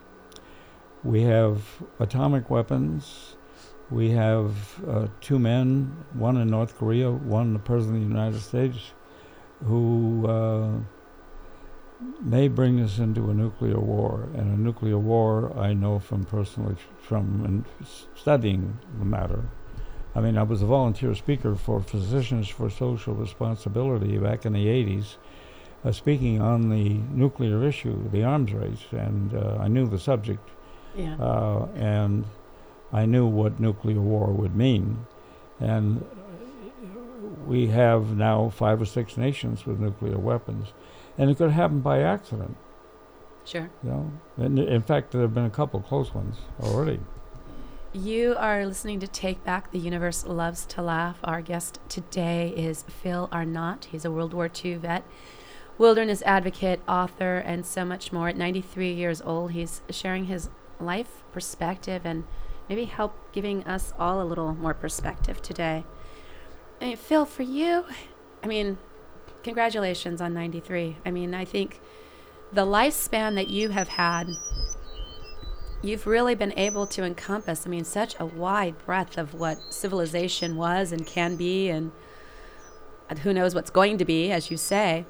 We have atomic weapons. We have uh, two men, one in North Korea, one the President of the United States, who uh, may bring us into a nuclear war. And a nuclear war, I know from personal ex- from in s- studying the matter. I mean, I was a volunteer speaker for Physicians for Social Responsibility back in the eighties, uh, speaking on the nuclear issue, the arms race, and uh, I knew the subject, Yeah. uh, and I knew what nuclear war would mean. And we have now five or six nations with nuclear weapons, and it could happen by accident. Sure. You know, and in fact, there have been a couple close ones already. You are listening to Take Back, The Universe Loves to Laugh. Our guest today is Phil Arnott. He's a World War Two vet, wilderness advocate, author, and so much more. At ninety-three years old, he's sharing his life perspective and maybe help giving us all a little more perspective today. I mean, Phil, for you, I mean, congratulations on ninety-three. I mean, I think the lifespan that you have had, you've really been able to encompass, I mean, such a wide breadth of what civilization was and can be, and, and who knows what's going to be, as you say.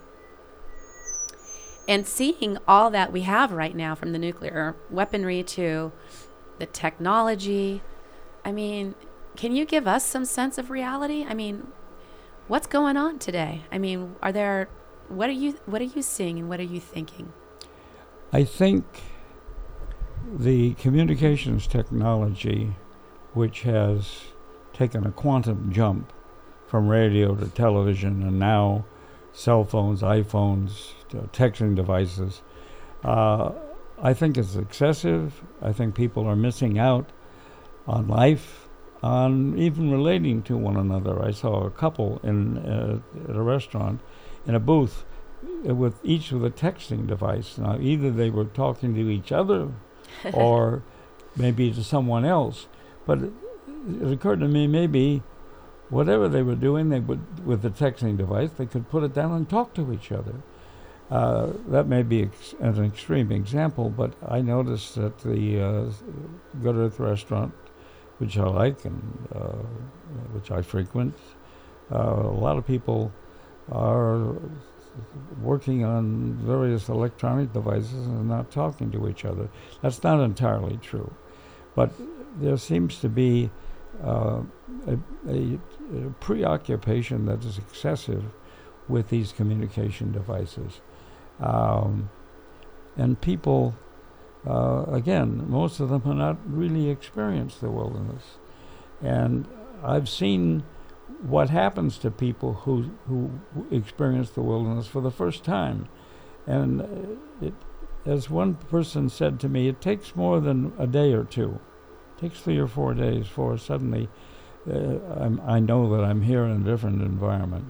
And seeing all that we have right now, from the nuclear weaponry to the technology, I mean, can you give us some sense of reality? I mean, what's going on today? I mean, are there, what are you, what are you seeing and what are you thinking? I think the communications technology, which has taken a quantum jump from radio to television and now cell phones, iPhones, to texting devices, uh, I think it's excessive. I think people are missing out on life, on even relating to one another. I saw a couple in uh, at a restaurant in a booth uh, with each with a texting device. Now, either they were talking to each other or maybe to someone else. But it, it occurred to me, maybe whatever they were doing, they would, with the texting device, they could put it down and talk to each other. Uh, that may be ex- an extreme example, but I noticed that the uh, Good Earth restaurant, which I like and uh, which I frequent, uh, a lot of people are working on various electronic devices and not talking to each other. That's not entirely true, but there seems to be uh, a, a, a preoccupation that is excessive with these communication devices. Um, and people, uh, again, most of them have not really experienced the wilderness. And I've seen what happens to people who who experience the wilderness for the first time. And uh, it, as one person said to me, it takes more than a day or two. It takes three or four days for suddenly uh, I'm, I know that I'm here in a different environment.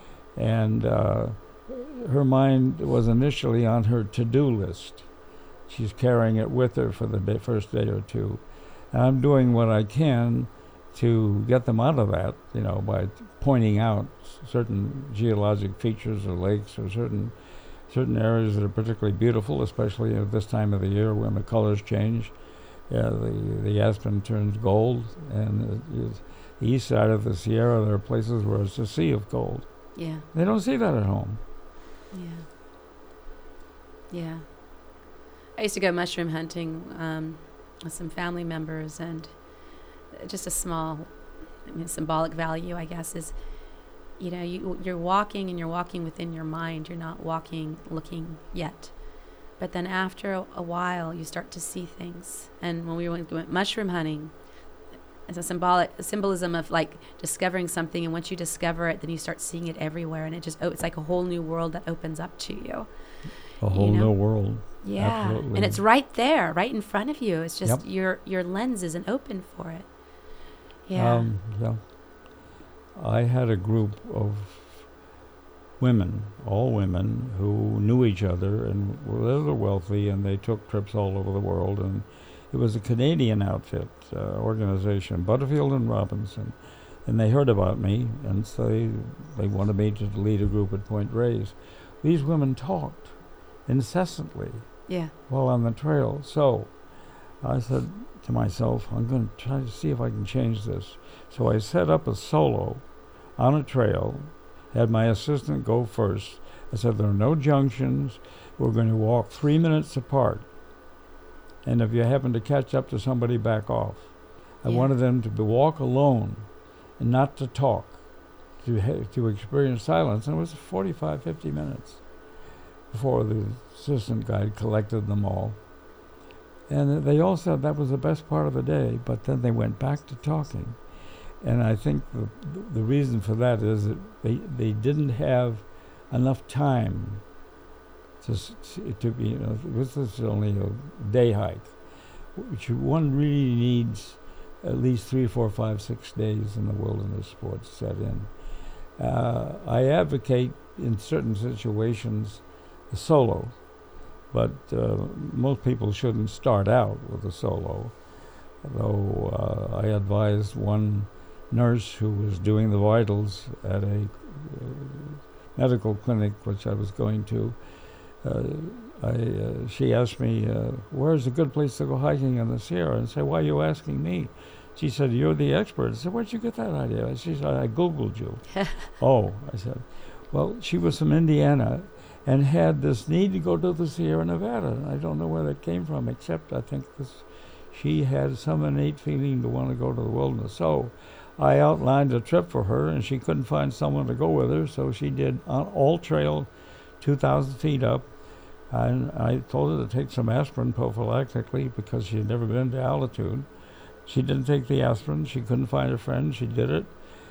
And uh, her mind was initially on her to-do list. She's carrying it with her for the day, first day or two. And I'm doing what I can to get them out of that, you know, by t- pointing out s- certain geologic features or lakes or certain certain areas that are particularly beautiful, especially at this time of the year when the colors change. Yeah, the, the aspen turns gold, and uh, is the east side of the Sierra, there are places where it's a sea of gold. Yeah. They don't see that at home. Yeah. Yeah. I used to go mushroom hunting um, with some family members, and just a small, I mean, symbolic value, I guess, is, you know, you, you're walking and you're walking within your mind. You're not walking looking yet. But then after a, a while, you start to see things. And when we went, went mushroom hunting, it's a symbolic a symbolism of like discovering something, and once you discover it, then you start seeing it everywhere, and it just oh, it's like a whole new world that opens up to you. A whole You know? new world. Yeah, Absolutely. and it's right there, right in front of you. It's just Yep. your your lens isn't open for it. Yeah. Um, yeah. I had a group of women, all women, who knew each other and were rather wealthy, and they took trips all over the world. And it was a Canadian outfit, uh, organization, Butterfield and Robinson. And they heard about me, and so they, they wanted me to lead a group at Point Reyes. These women talked incessantly yeah. while on the trail. So I said to myself, I'm going to try to see if I can change this. So I set up a solo on a trail, had my assistant go first, I said, there are no junctions. We're going to walk three minutes apart. And if you happen to catch up to somebody, back off. I Yeah. wanted them to be walk alone and not to talk, to ha- to experience silence. And it was forty-five, fifty minutes before the assistant guide collected them all. And they all said that was the best part of the day, but then they went back to talking. And I think the, the reason for that is that they, they didn't have enough time to, s- to be, you know, this is only a day hike, which one really needs at least three, four, five, six days in the wilderness sports set in. Uh, I advocate in certain situations a solo, but uh, most people shouldn't start out with a solo. Though uh, I advised one nurse who was doing the vitals at a uh, medical clinic which I was going to. Uh, I, uh, she asked me, uh, where's a good place to go hiking in the Sierra? And I said, why are you asking me? She said, you're the expert. I said, where'd you get that idea? She said, I Googled you. Oh, I said, well, she was from Indiana and had this need to go to the Sierra Nevada. I don't know where that came from, except I think this, she had some innate feeling to want to go to the wilderness. So I outlined a trip for her, and she couldn't find someone to go with her, so she did on all trail, two thousand feet up. And I told her to take some aspirin prophylactically because she had never been to altitude. She didn't take the aspirin. She couldn't find a friend. She did it.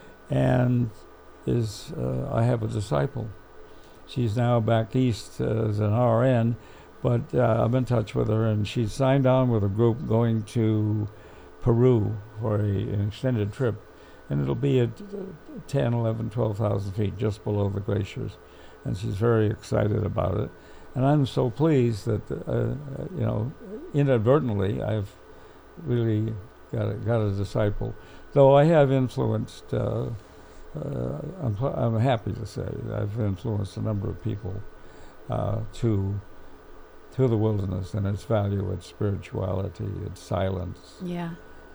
And is uh, I have a disciple. She's now back east uh, as an R N, but uh, I'm in touch with her, and she's signed on with a group going to Peru for a, an extended trip. And it'll be at uh, ten, eleven, twelve thousand feet, just below the glaciers. And she's very excited about it. And I'm so pleased that, uh, you know, inadvertently, I've really got a, got a disciple. Though I have influenced, uh, uh, I'm, pl- I'm happy to say, that I've influenced a number of people uh, to to the wilderness and its value, its spirituality, its silence, Yeah.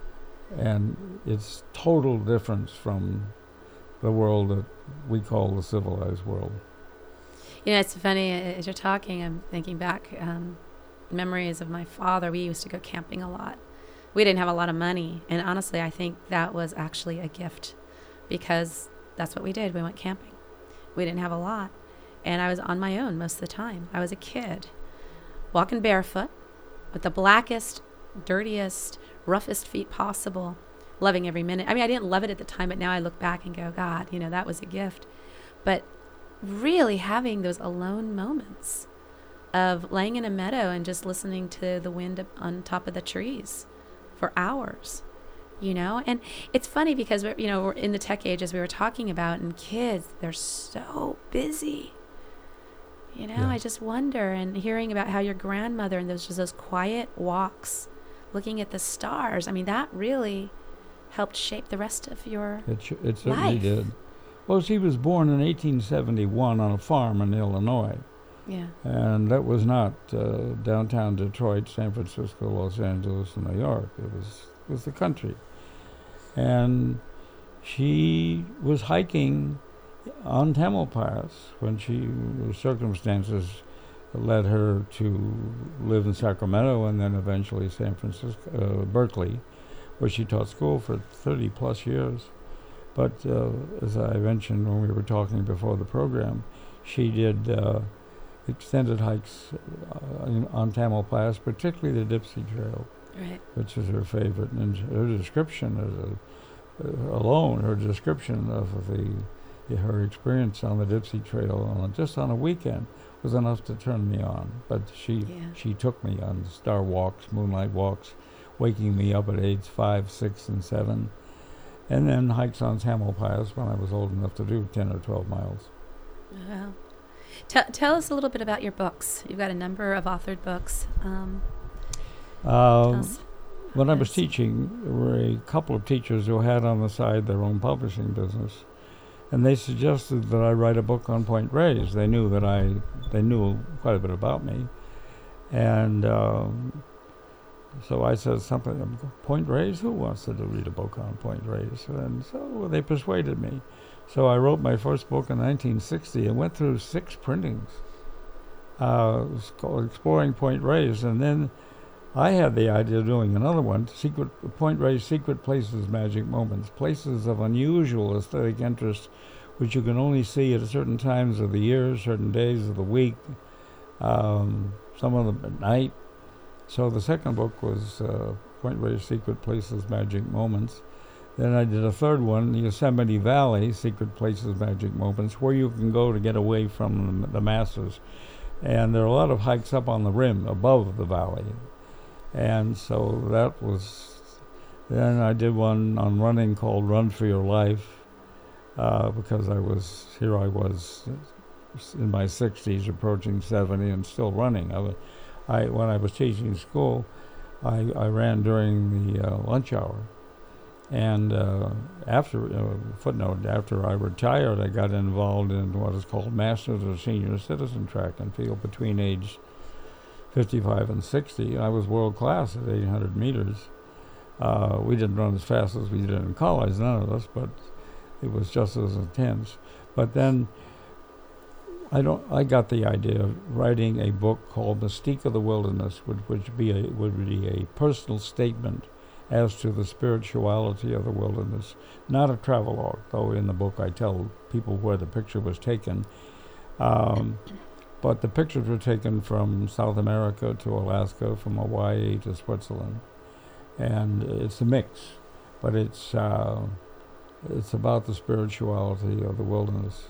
and its total difference from the world that we call the civilized world. You know, it's funny, uh, as you're talking, I'm thinking back, um, memories of my father. We used to go camping a lot. We didn't have a lot of money, and honestly, I think that was actually a gift because that's what we did. We went camping. We didn't have a lot, and I was on my own most of the time. I was a kid, walking barefoot with the blackest, dirtiest, roughest feet possible, loving every minute. I mean, I didn't love it at the time, but now I look back and go, God, you know, that was a gift. But really having those alone moments of laying in a meadow and just listening to the wind on top of the trees for hours, you know. And it's funny because we're, you know, we're in the tech age, as we were talking about, and kids, they're so busy, you know. Yeah. I just wonder, and hearing about how your grandmother and those just those quiet walks looking at the stars, I mean, that really helped shape the rest of your It, sh- it certainly life. did. Well, she was born in eighteen seventy-one on a farm in Illinois, Yeah. and that was not uh, downtown Detroit, San Francisco, Los Angeles, and New York. It was it was the country, and she was hiking on Tamalpais when she circumstances led her to live in Sacramento and then eventually San Francisco, uh, Berkeley, where she taught school for thirty plus years. But uh, as I mentioned when we were talking before the program, she did uh, extended hikes uh, in, on Tamalpais, particularly the Dipsy Trail, Right. which is her favorite. And her description is a, uh, alone, her description of the her experience on the Dipsy Trail on, just on a weekend was enough to turn me on. But she Yeah. she took me on star walks, moonlight walks, waking me up at age five, six, and seven. And then hikes on Tamalpais when I was old enough to do ten or twelve miles. Wow. Tell tell us a little bit about your books. You've got a number of authored books. Um, tell Um, us when I was Yes. teaching, there were a couple of teachers who had on the side their own publishing business, and they suggested that I write a book on Point Reyes. They knew that I, they knew quite a bit about me, and um, so I said something. um, Point Reyes? Who wants to read a book on Point Reyes? And so they persuaded me. So I wrote my first book in nineteen sixty and went through six printings. Uh, it was called Exploring Point Reyes, and then I had the idea of doing another one, Secret Point Reyes, Secret Places, Magic Moments, places of unusual aesthetic interest, which you can only see at certain times of the year, certain days of the week, um, some of them at night. So the second book was uh, Point Reyes, Secret Places, Magic Moments. Then I did a third one, the Yosemite Valley, Secret Places, Magic Moments, where you can go to get away from the, the masses. And there are a lot of hikes up on the rim, above the valley. And so that was, then I did one on running called Run for Your Life, uh, because I was, here I was in my sixties, approaching seventy, and still running. I, was, I when I was teaching school, I, I ran during the uh, lunch hour. And uh, after, uh, footnote, after I retired, I got involved in what is called Masters of Senior Citizen Track and Field between age fifty-five and sixty. I was world class at eight hundred meters. Uh, we didn't run as fast as we did in college, none of us, but it was just as intense. But then I don't. I got the idea of writing a book called Mystique of the Wilderness, which would be a would be a personal statement as to the spirituality of the wilderness. Not a travelogue, though in the book I tell people where the picture was taken. Um, but the pictures were taken from South America to Alaska, from Hawaii to Switzerland. And it's a mix, but it's, uh, it's about the spirituality of the wilderness.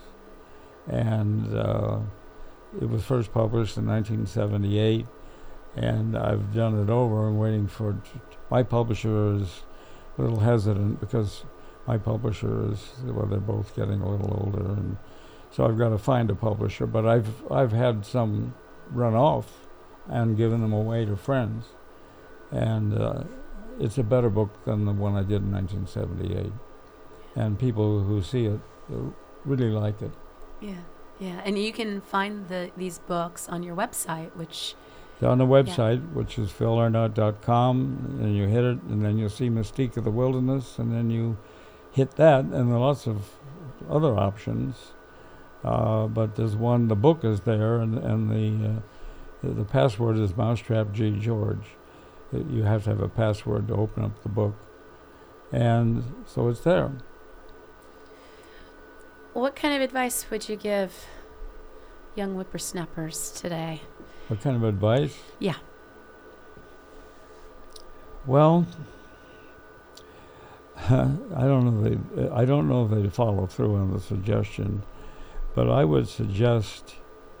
And uh, it was first published in nineteen seventy-eight, and I've done it over and waiting for... T- My publisher is a little hesitant because my publisher is, well, they're both getting a little older, and so I've got to find a publisher. But I've I've had some run off and given them away to friends, and uh, it's a better book than the one I did in nineteen seventy-eight. And people who see it uh, really like it. Yeah, yeah, and you can find the these books on your website, which. On the website, yeah. which is phil arnott dot com, and you hit it, and then you'll see Mystique of the Wilderness, and then you hit that, and there are lots of other options. Uh, but there's one, the book is there, and, and the, uh, the the password is Mousetrap G. George. It, you have to have a password to open up the book. And so it's there. What kind of advice would you give young whippersnappers today? What kind of advice? Yeah. Well, I don't know. If they, I don't know if they follow through on the suggestion, but I would suggest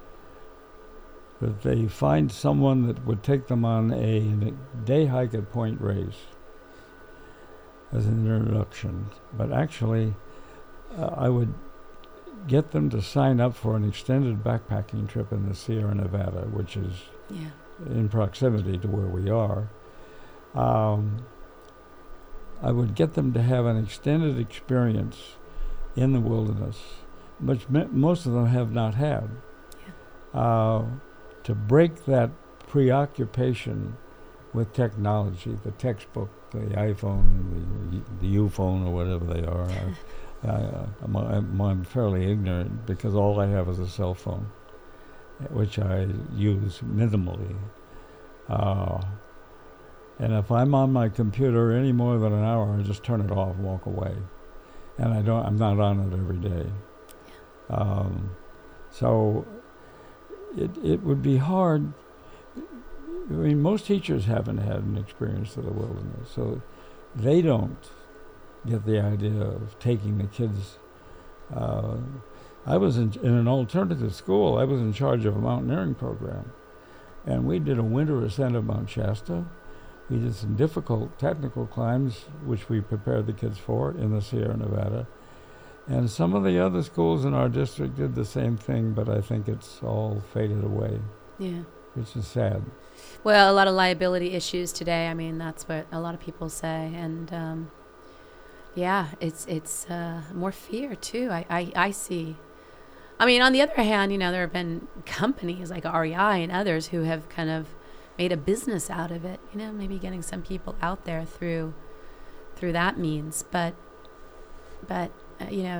that they find someone that would take them on a, a day hike at Point Reyes as an introduction. But actually, uh, I would get them to sign up for an extended backpacking trip in the Sierra Nevada, which is yeah. in proximity to where we are. Um, I would get them to have an extended experience in the wilderness, which me- most of them have not had, yeah. uh, to break that preoccupation with technology, the textbook, the iPhone, the, the U-phone, or whatever they are. I, I'm, I'm, I'm fairly ignorant because all I have is a cell phone, which I use minimally. Uh, and if I'm on my computer any more than an hour, I just turn it off and walk away. And I don't, I'm not on it every day. Um, so it, it would be hard. I mean, most teachers haven't had an experience of the wilderness, so they don't get the idea of taking the kids. Uh, I was in, in an alternative school. I was in charge of a mountaineering program, and we did a winter ascent of Mount Shasta. We did some difficult technical climbs, which we prepared the kids for in the Sierra Nevada. And some of the other schools in our district did the same thing, but I think it's all faded away. Yeah. Which is sad. Well, a lot of liability issues today. I mean, that's what a lot of people say. And, um, yeah, it's it's uh, more fear, too, I, I, I see. I mean, on the other hand, you know, there have been companies like R E I and others who have kind of made a business out of it, you know, maybe getting some people out there through through that means. But, but uh, you know,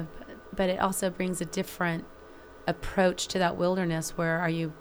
but it also brings a different approach to that wilderness. Where are you?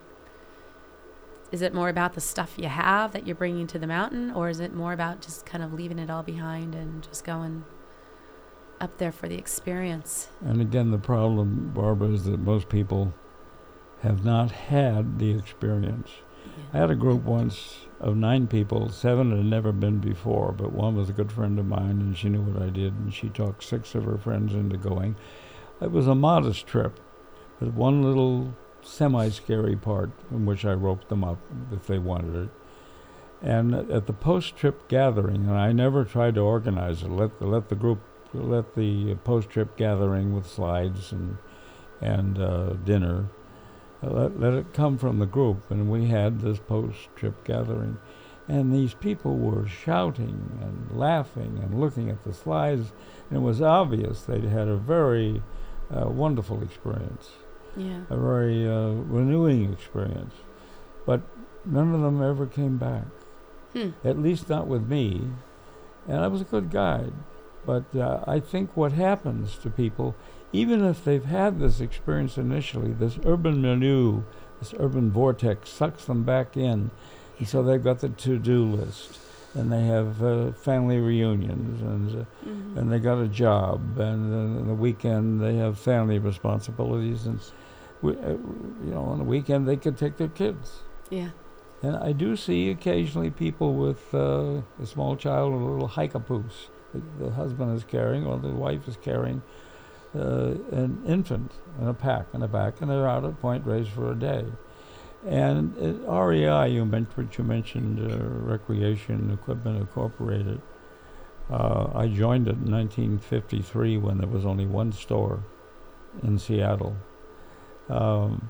Is it more about the stuff you have that you're bringing to the mountain, or is it more about just kind of leaving it all behind and just going up there for the experience? And again, the problem, Barbara, is that most people have not had the experience. Yeah. I had a group once of nine people. Seven had never been before, but one was a good friend of mine, and she knew what I did, and she talked six of her friends into going. It was a modest trip, but one little semi-scary part in which I roped them up if they wanted it. And at the post-trip gathering, and I never tried to organize it, let the, let the group, let the post-trip gathering with slides and and uh, dinner, uh, let, let it come from the group. And we had this post-trip gathering, and these people were shouting and laughing and looking at the slides, and it was obvious they'd had a very uh, wonderful experience. Yeah. A very uh, renewing experience. But none of them ever came back, Hmm. at least not with me. And I was a good guide. But uh, I think what happens to people, even if they've had this experience initially, this urban milieu, this urban vortex sucks them back in. And so they've got the to-do list, and they have uh, family reunions, and uh, Mm-hmm. and they got a job, and uh, on the weekend they have family responsibilities, and we, uh, you know, on the weekend they could take their kids. Yeah. And I do see occasionally people with uh, a small child with a little hike-a-poos. The, the husband is carrying, or the wife is carrying, uh, an infant in a pack in the back, and they're out at Point Reyes for a day. And at R E I, you mentioned, which you mentioned, uh, Recreation Equipment Incorporated. Uh, I joined it in nineteen fifty-three when there was only one store in Seattle. Um,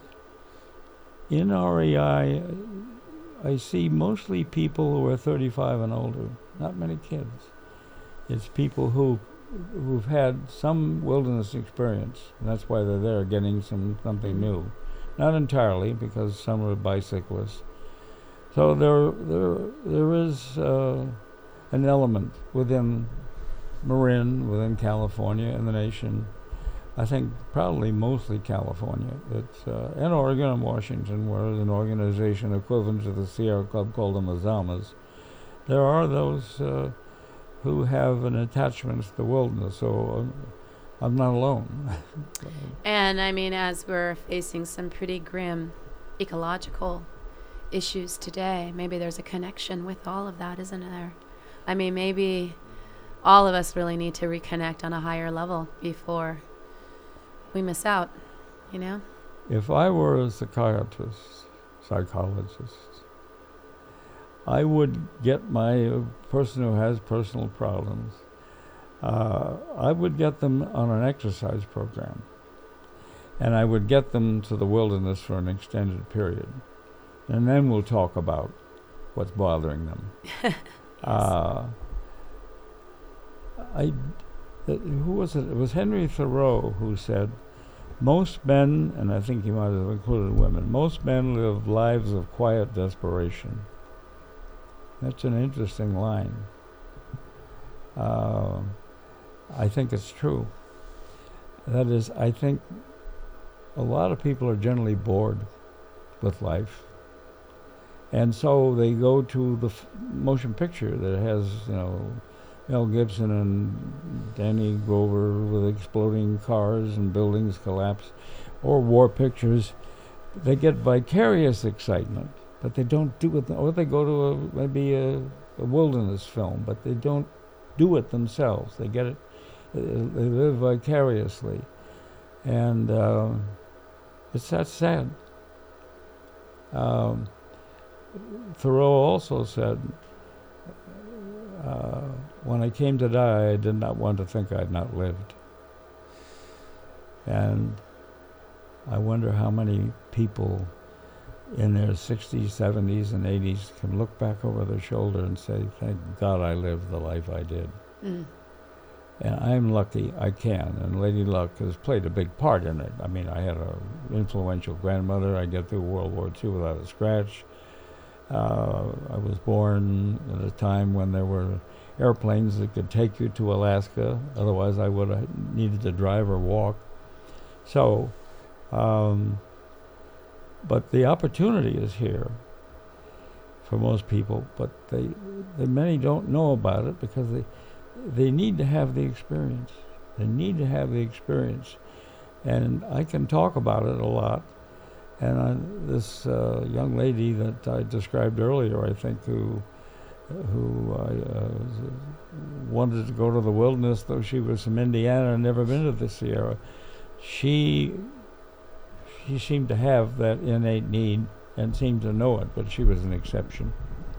in R E I, I see mostly people who are thirty-five and older, not many kids. It's people who, who've had some wilderness experience, and that's why they're there, getting some something new. Not entirely, because some are bicyclists. So there, there, there is uh, an element within Marin, within California and the nation. I think probably mostly California. It's uh, and Oregon and Washington, where there's an organization equivalent to the Sierra Club called the Mazamas. There are those uh, who have an attachment to the wilderness, so um, I'm not alone. And I mean, as we're facing some pretty grim ecological issues today, maybe there's a connection with all of that, isn't there? I mean, maybe all of us really need to reconnect on a higher level before we miss out, you know? If I were a psychiatrist, psychologist, I would get my uh, person who has personal problems, uh, I would get them on an exercise program. And I would get them to the wilderness for an extended period. And then we'll talk about what's bothering them. Yes. uh, I, uh, who was it? It was Henry Thoreau who said, most men, and I think he might have included women, most men live lives of quiet desperation. That's an interesting line. Uh, I think it's true. That is, I think a lot of people are generally bored with life. And so they go to the f- motion picture that has, you know, Mel Gibson and Danny Glover with exploding cars and buildings collapse, or war pictures. They get vicarious excitement, but they don't do it. Or they go to a, maybe a, a wilderness film, but they don't do it themselves. They get it. Uh, they live vicariously, and uh, it's that sad. Um, Thoreau also said, uh, when I came to die, I did not want to think I'd not lived. And I wonder how many people in their sixties, seventies, and eighties can look back over their shoulder and say, thank God I lived the life I did. Mm. And I'm lucky I can, and Lady Luck has played a big part in it. I mean, I had an influential grandmother. I get through World War Two without a scratch. Uh, I was born at a time when there were airplanes that could take you to Alaska. Otherwise, I would have needed to drive or walk. So, um, but the opportunity is here for most people, but they, they many don't know about it because they, they need to have the experience. They need to have the experience. And I can talk about it a lot. And I, this uh, young lady that I described earlier, I think, who who I, uh, wanted to go to the wilderness, though she was from Indiana and never been to the Sierra, she she seemed to have that innate need and seemed to know it, but she was an exception.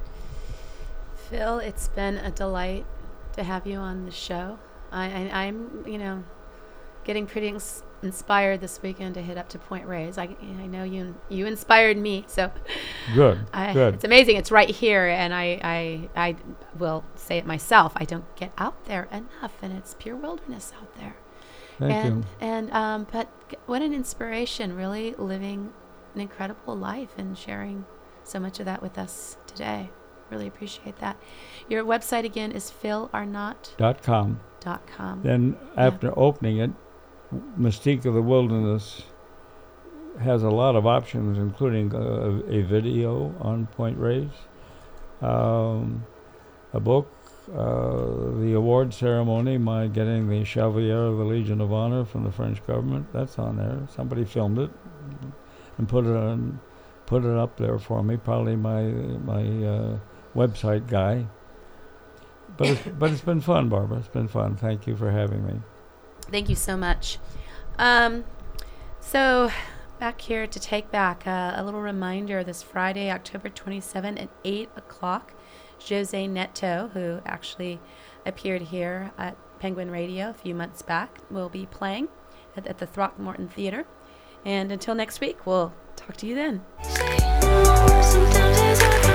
Phil, it's been a delight to have you on the show. I, I, I'm, you know, getting pretty ins- inspired this weekend to hit up to Point Reyes. I, I know you you inspired me, so good. I, good. It's amazing. It's right here, and I, I I will say it myself. I don't get out there enough, and it's pure wilderness out there. Thank and you. and um, but g- what an inspiration! Really living an incredible life and sharing so much of that with us today. Really appreciate that. Your website again is phil arnott Dot com. dot com. Then after opening it, Mystique of the Wilderness has a lot of options, including uh, a video on Point Reyes, um, a book, uh, the award ceremony, my getting the Chevalier of the Legion of Honor from the French government. That's on there. Somebody filmed it and put it on, put it up there for me. Probably my my uh, website guy. But it's, but it's been fun, Barbara. It's been fun. Thank you for having me. Thank you so much. Um, so back here to take back uh, a little reminder, this Friday, October twenty-seventh at eight o'clock, Jose Neto, who actually appeared here at Penguin Radio a few months back, will be playing at, at the Throckmorton Theater. And until next week, we'll talk to you then.